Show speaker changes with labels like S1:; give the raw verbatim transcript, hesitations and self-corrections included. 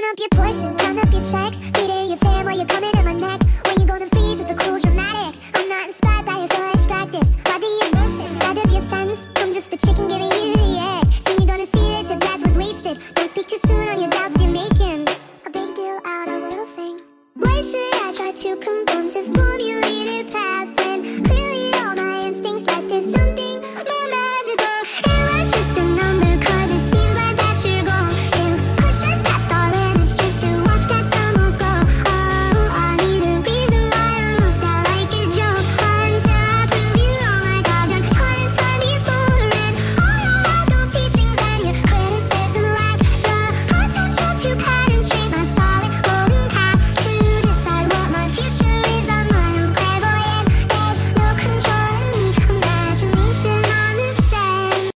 S1: up your portion, count up your checks. Feeding your fam while you're coming at my neck. When you gonna freeze with the cool dramatics? I'm not inspired by your flash practice. Body emotions, side of your fence. I'm just a chicken giving you